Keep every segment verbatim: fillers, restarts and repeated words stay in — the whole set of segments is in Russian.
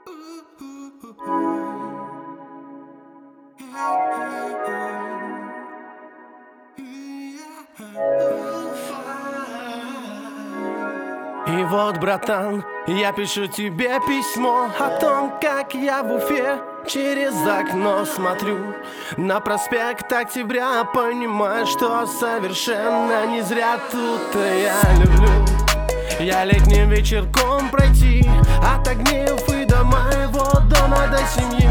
И вот, братан, я пишу тебе письмо о том, как я в Уфе через окно смотрю на проспект Октября, понимаю, что совершенно не зря тут я люблю. Я летним вечерком пройти от огней Уфы до моего дома, до семьи.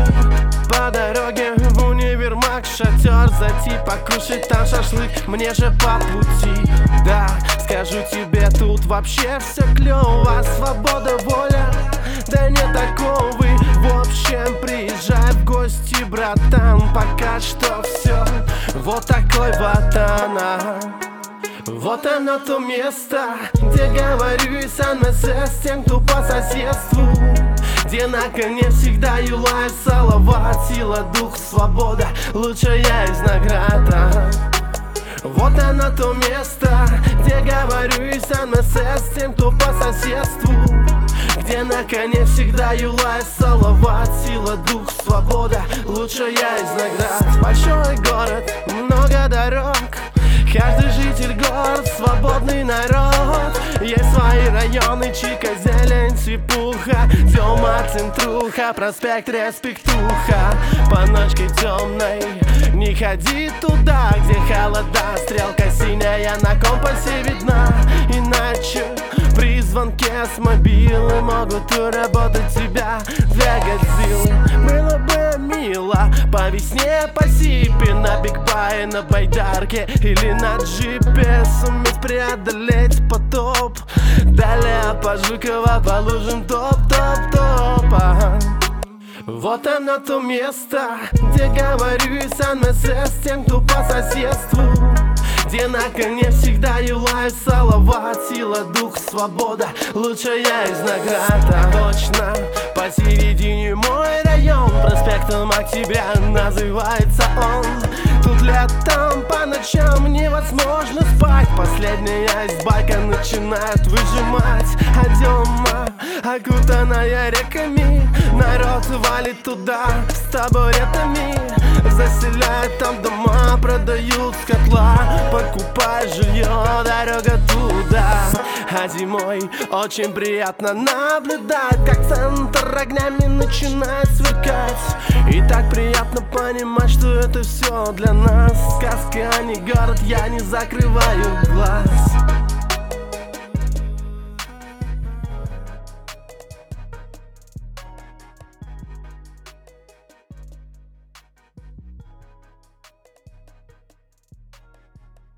По дороге в универмаг, шатер зайти, покушать там шашлык, мне же по пути. Да, скажу тебе, тут вообще все клево, свобода, воля, да не такого. В общем, приезжай в гости, братан, пока что все вот такой вот она. Вот оно то место, где говорю с МСС с тем, кто по соседству, где на коне всегда юлай, салават, сила, дух, свобода, лучшая из наград. Вот оно то место, где говорю с МСС с тем, кто по соседству, где на коне всегда юлай, салават, сила, дух, свобода, лучшая из наград. Большой город, много дорог, каждый житель город, свободный народ. Есть свои районы, чика, зелень, цвепуха, Тёма, центруха, проспект Респектуха. По ночке темной не ходи туда, где холода, стрелка синяя на компасе видна. Иначе при звонке с мобилы могут уработать тебя две Годзиллы. Было бы мило по весне, по сипе, на бигбае, на байдарке или на джипе суметь преодолеть потоп. Далее по Жукова, по лужам топ-топ-топ. Ага. Вот оно то место, где говорю с МСС с тем, кто по соседству, где на коне всегда юлай, салават, сила, дух, свобода, лучшая из наград. Точно посередине мой район, проспектом Октября называется он. Тут летом по ночам невозможно спать, последняя из байка начинает выжимать. А дома, окутанная реками, народ валит туда с табуретами, заселяют там дома, продают с котла, покупай жилье, дорога туда. А зимой очень приятно наблюдать, как центр огнями начинает сверкать. И так приятно понимать, что это все для нас сказка, а не город, я не закрываю глаз.